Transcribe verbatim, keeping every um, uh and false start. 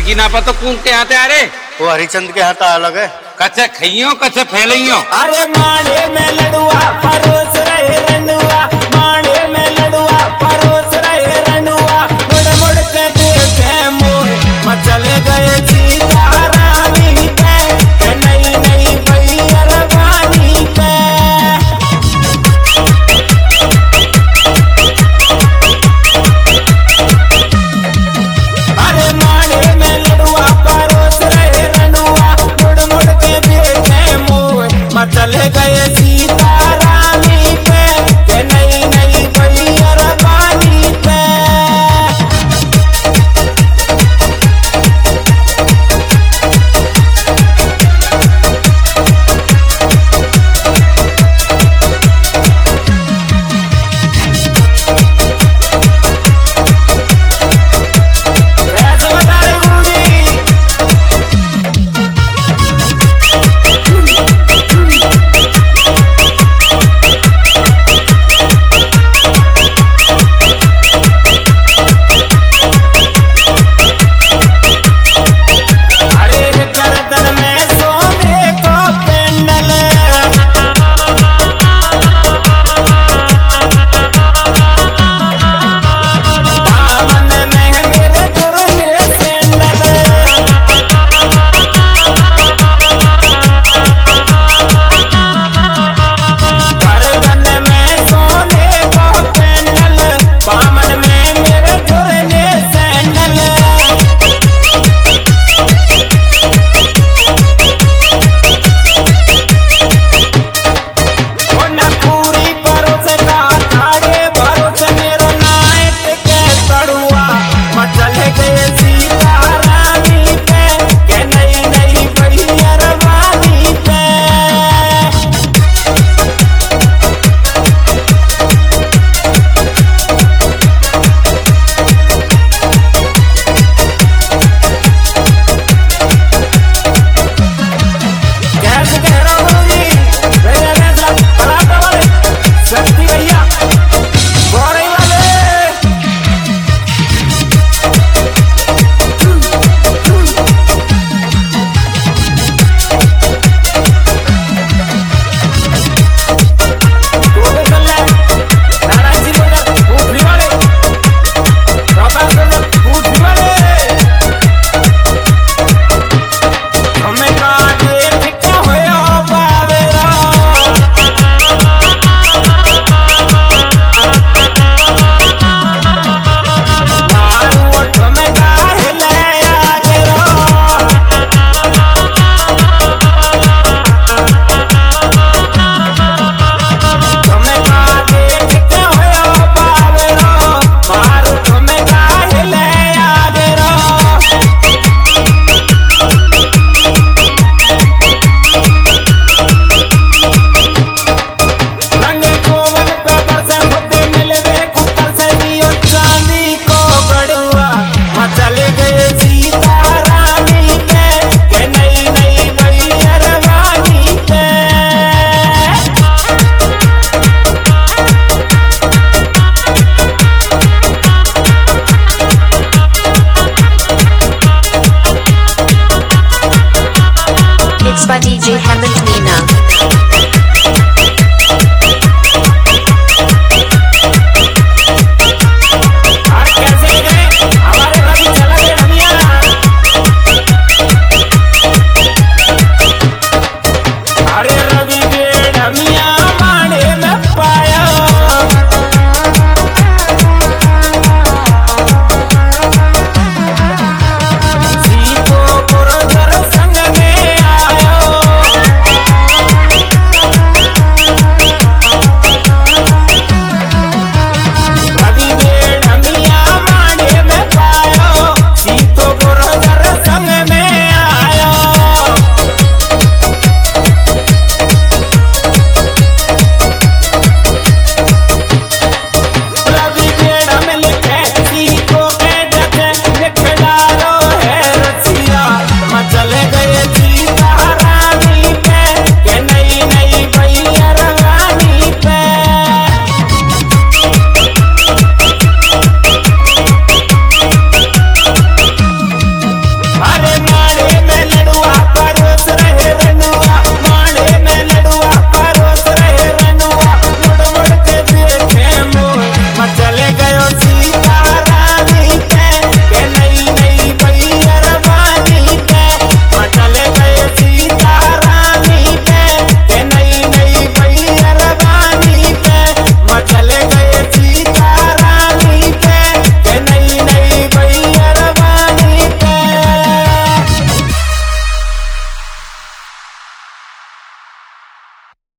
लड़की ना पा तो कौन के हाथे आ रे? वो हरिचंद के हाथ अलग है। कच्चे खइयो कच्चे फैलियो। अरे माने में लड़ुआ परोस रहे रनुआ, माने में लड़ुआ परोस रहे रनुआ, मुड़ मुड़ के देखे मोर मचल गए सीता रानी पे, नई नई भैया रवानी पे। अरे माने में लड़ुआ परोस रहे रनुआ, मुड़ मुड़ के देखे मोर मचल गए सीता रानी पे, नई नई भैया रवानी पे। ऐसे बता रही गुरुजी। अरे गर्दन में सोने को पेंडल, दामन में मेरे दुर्गे सैंडल, गर्दन में सोने को पेंडल, दामन में मेरे दुर्गे सैंडल। पूरी भरोसे का थारे भरोसे मेरो नाइट के तड़ुआ मचल गए सीता रानी पे, के नई नई भैया रवानी पे। कैसे कह रहा हूँ जी, मेरे नेता पराठा वाले, शक्ति भैया, गोरे वाले। गोरे वाले, नारायण जी बोले, ऊपरी वाले, प्रोफेसर ऊपरी वाले। हमें काटे टिका होया बावेरा, मारू ओठ में काहे ले आगे रो। हमें काटे टिका होया बावेरा, मारू ओठ में काहे ले आगे रो। रंगे कोवन पेपर से मुद्दे मिले वे कुत्तर से दियो चांदी को गड़ुआ मचल गए सीता रानी पे, के नई नई भैया रवानी पे। Mixed by D J Hammond